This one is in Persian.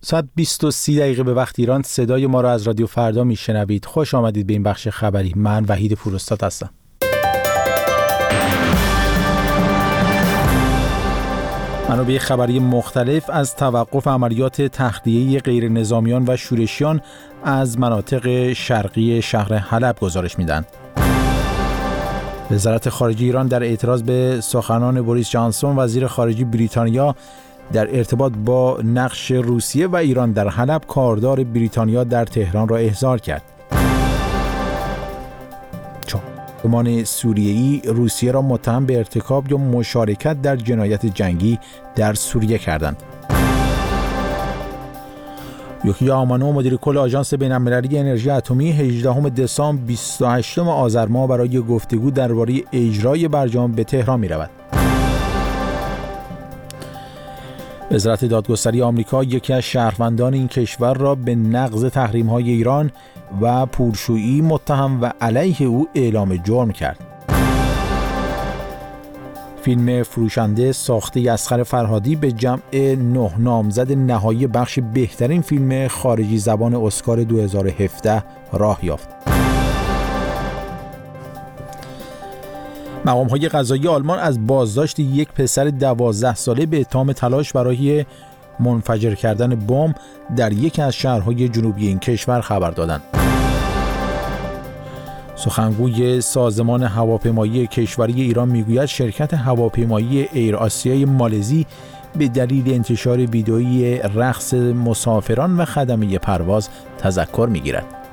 ساعت 20:30 به وقت ایران صدای ما را از رادیو فردا میشنوید. خوش آمدید به این بخش خبری. من وحید پوراستاد هستم. منابع خبری مختلف از توقف عملیات تخلیه غیر نظامیان و شورشیان از مناطق شرقی شهر حلب گزارش میدن. وزارت خارجه ایران در اعتراض به سخنان بوریس جانسون وزیر خارجه بریتانیا در ارتباط با نقش روسیه و ایران در حلب کاردار بریتانیا در تهران را احضار کرد. سازمان سوریه‌ای روسیه را متهم به ارتکاب یا مشارکت در جنایت جنگی در سوریه کردند. یوکیا آمانو مدیر کل آژانس بین‌المللی انرژی اتمی 18 دسامبر 28 آذر ماه برای گفتگو درباره اجرای برجام به تهران می‌رود. وزارت دادگستری آمریکا یکی از شهروندان این کشور را به نقض تحریم‌های ایران و پولشویی متهم و علیه او اعلام جرم کرد. فیلم فروشنده ساخته اصغر فرهادی به جمع 9 نامزد نهایی بخش بهترین فیلم خارجی زبان اسکار 2017 راه یافت. مقام‌های قضایی آلمان از بازداشت یک پسر 12 ساله به اتهام تلاش برای منفجر کردن بمب در یکی از شهرهای جنوبی این کشور خبر دادند. سخنگوی سازمان هواپیمایی کشوری ایران میگوید شرکت هواپیمایی ایر آسیای مالزی به دلیل انتشار ویدئویی رقص مسافران و خدمه پرواز تذکر میگیرد.